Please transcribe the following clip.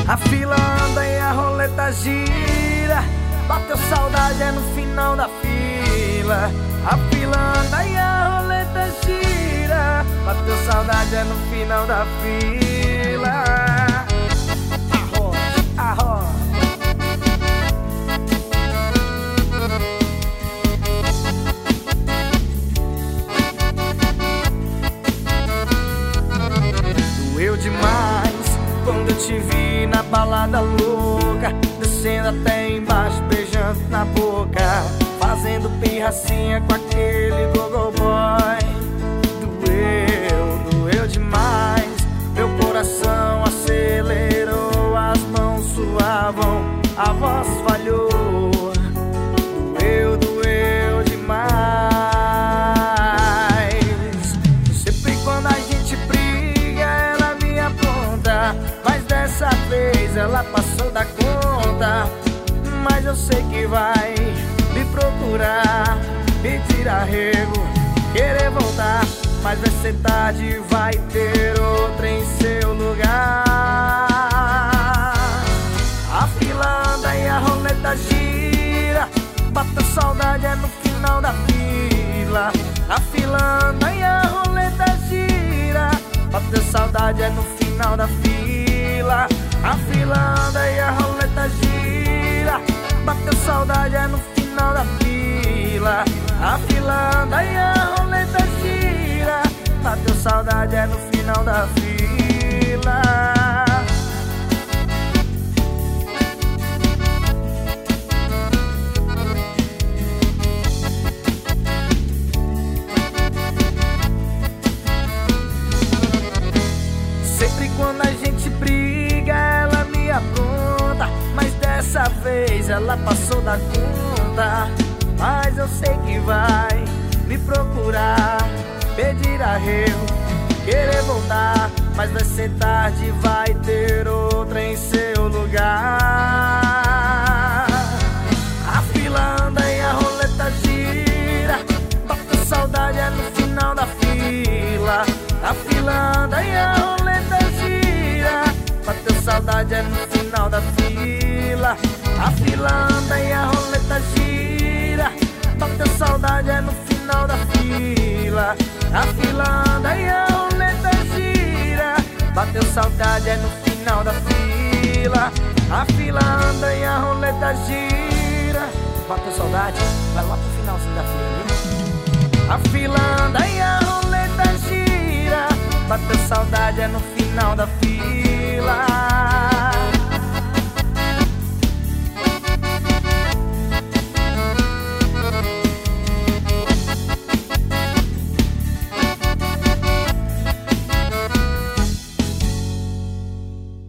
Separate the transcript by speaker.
Speaker 1: A fila anda e a roleta gira. Bateu saudade é no final da fila. A fila anda e a roleta gira. Bateu saudade é no final da fila. Arro. Doeu demais quando eu te vi na balada louca, descendo até embaixo, beijando na boca, fazendo pirracinha com aquele gogo boy. Doeu demais, meu coração acelerou, as mãos suavam, a voz falhou. Doeu demais. Sempre quando a gente briga, ela me aponta, mas dessa vez ela passou da conta. Mas eu sei que vai me procurar, pedir arrego, querer voltar, mas vai ser tarde, vai ter outra em seu lugar. A fila anda e a roleta gira. Bateu saudade é no final da fila. A fila anda e a roleta gira. Bateu saudade é no final da fila. A fila anda e a roleta gira. Bateu saudade é no final da fila. A fila anda e a roleta gira. Bateu saudade é no final da fila. Sempre quando a gente briga, ela me apronta, mas dessa vez ela passou da conta. Mas eu sei que vai me procurar, pedir arrego, querer voltar, mas vai ser tarde, vai ter outra em seu lugar. A fila anda e a roleta gira. Bateu saudade é no final da fila. A fila anda e a roleta gira. Bateu saudade é no final da fila. A fila anda e a roleta gira. Bateu saudade é no final da fila. A fila anda e a roleta gira. Bateu saudade é no final da fila. A fila anda e a roleta gira. Bateu saudade, vai lá pro finalzinho da fila, viu? A fila anda e a roleta gira. Bateu saudade é no final da fila.